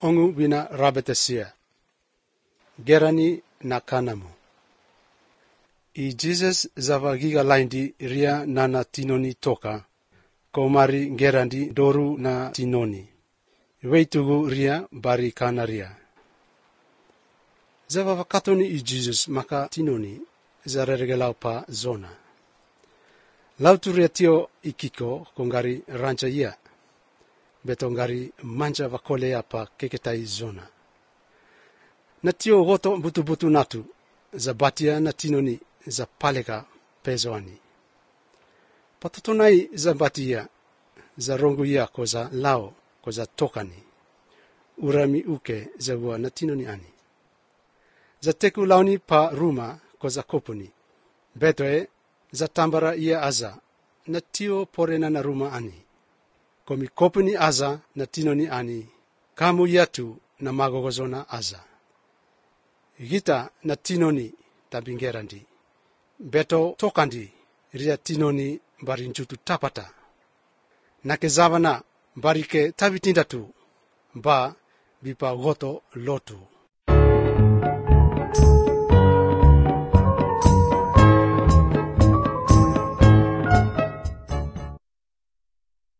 ongu bina rabetesia gerani na kanamu I Jesus zavagiga laindi ria nana tinoni toka komari gerandi doru na tinoni weitugu ria bari kanaria zavavakatoni I Jesus maka tinoni zareregelau pa zona lauturia tio ikiko kongari rancha ia betongari manja vakole apa keketai zona na tio goto butu natu zabatia na tinoni za paleka pezoani patotonai zabatia za rongo ia koza lao koza tokani urami uke zawa na tinoni ani za teku launi pa ruma koza kopuni betoe za tambara ia aza na tio porena na ruma ani komi kopuni aza na tinoni ani kamu yatu na magogozona aza gita na tinoni tabingerandi beto tokandi ria tinoni barinjutu tapata na kezavana barike tabitindatu ba bipa goto lotu